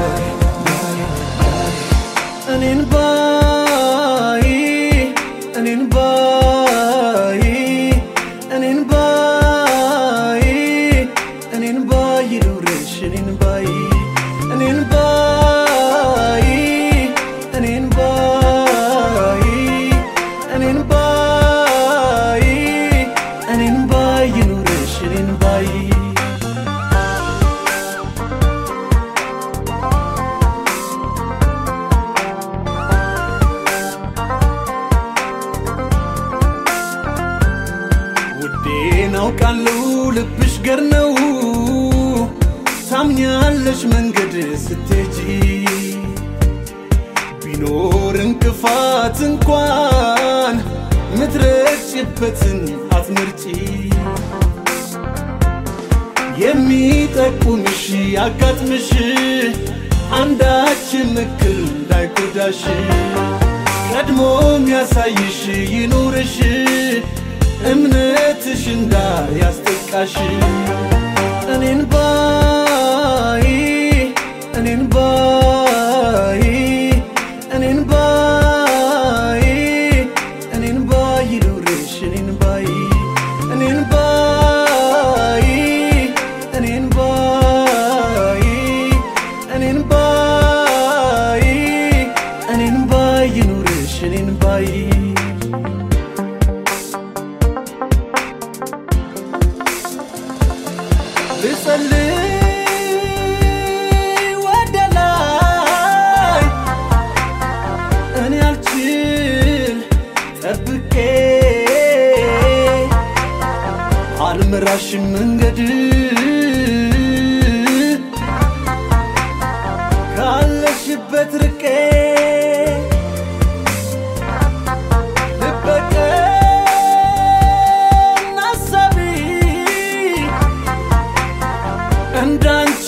أنين باي أنين باي أنين باي أنين باي دورش أنين باي أنين باي أنين باي أنين باي أنين باي دورش أنين باي አውቃለሁ ልብሽ ገር ነው ታምኛለሽ መንገድ ስትሄጂ ቢኖር እንቅፋት እንኳን ምትረጭበትን አትመርጪ የሚጠቁምሽ ያጋጥምሽ አንዳች ምክር እንዳይጎዳሽ ቀድሞ የሚያሳይሽ ይኑርሽ እምነትሽ እንዳያስጠቃሽ እኔን ባይ እኔን ባይ እኔን ባይ እኔን ባይ ይኑርሽ እኔን ባይ እኔን ባይ እኔን ባይ እኔን ባይ እኔን ባይ ይኑርሽ እኔን ባይ ልጸልይ ወደ ላይ እኔ አልችል ጠብቄ አልመራሽም መንገድ ካለሽበት ርቄ እንዳንቺ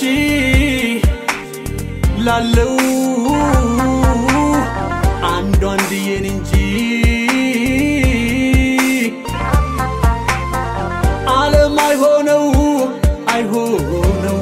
ላለው አንዱ አንድዬን እንጂ ዓለም አይሆነው አይሆነው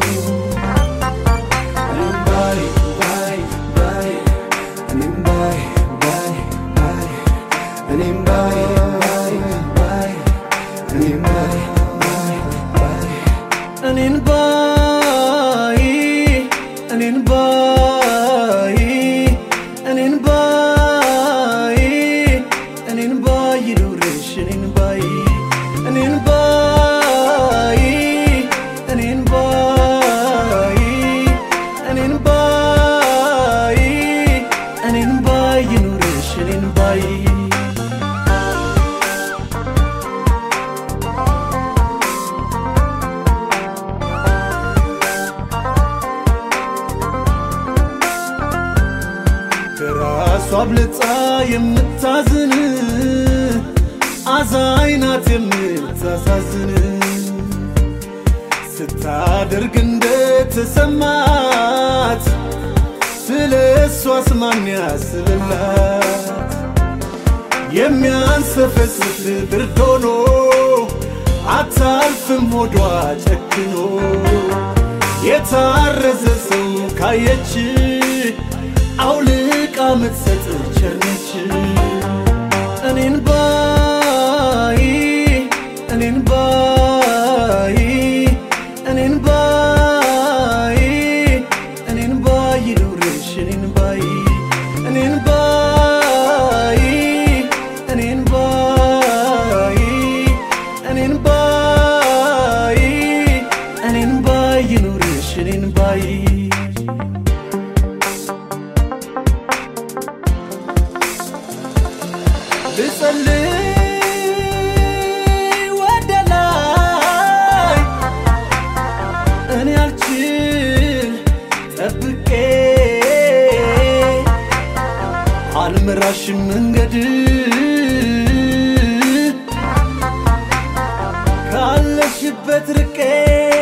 ባይ ባይ ባይ እኔም ባይ ባይ ባይ እኔም ባይ ባይ ባይ እኔም ባይ ባይ ባይ እኔን ባይ እኔን ባይ እኔን ባይ እኔን ባይ ይኑርሽ እኔን ባይ እኔን ባይ እኔን ባይ እኔን ባይ እኔን ባይ ይኑርሽ እኔን ባይ ከራሷ አብልጣ የምታዝን አዛኝ ናት የምታሳዝን ስታደርግ እንደተሰማት ስለሷስ ማን ያስብላት የሚያንሰፈስፍ ብርድ ሆኖ አታልፍም ሆዷ ጨክኖ የታረዘ ሰው ካየች አውልቃ ምትሰጥ ቸርነች እኔን ባይ እኔን ባይ እኔን ባይ እኔን ባይ ይኑርሽ እኔን ባይ እኔን ባይ እኔን ባይ እኔን ባይ እኔን ባይ ይኑርሽ እኔን ባይ ልጸልይ ወደ ላይ እኔ አልችል ጠብቄ አልመራሽም መንገድ ካለሽበት ርቄ